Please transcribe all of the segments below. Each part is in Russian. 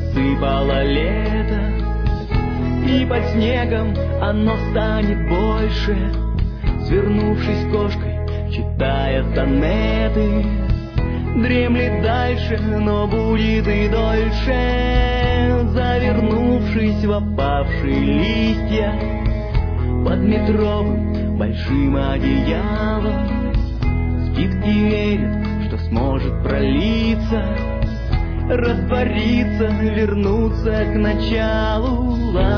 засыпало лето, и под снегом оно станет больше. Свернувшись кошкой, читая сонеты, дремлет дальше, но будет и дольше. Завернувшись в опавшие листья, под метровым большим одеялом, спит и верит, что сможет пролиться, раствориться, вернуться к началу.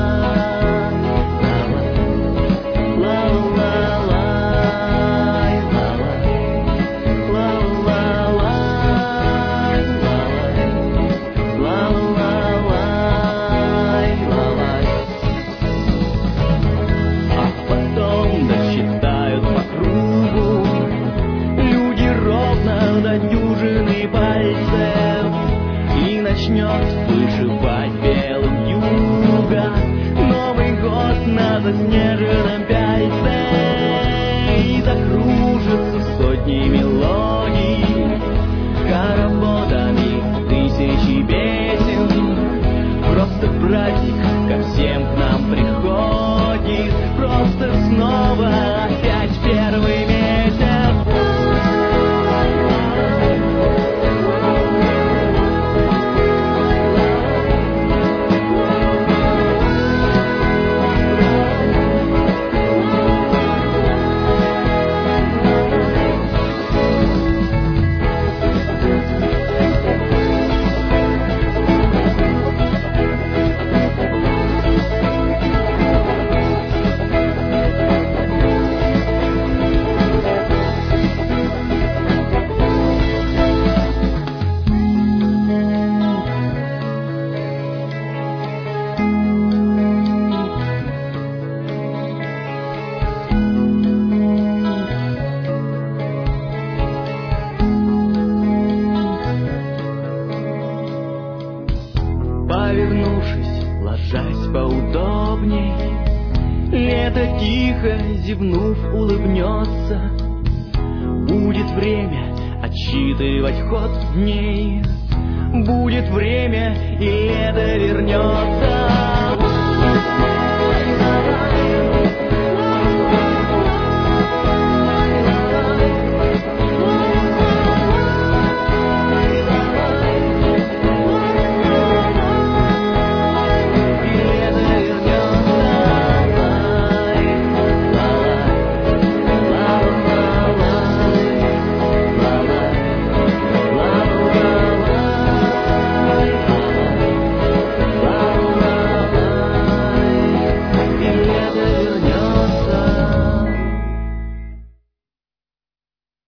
Начнет вышивать белым юга Новый год на заснеженном пяльце, и закружатся сотни мелодий хороводами тысячи песен. Просто праздник ко всем к нам приходит, просто снова опять первый месяц. Повернувшись, ложась поудобней, лето тихо зевнув улыбнется. Будет время отсчитывать ход дней, будет время, и лето вернется.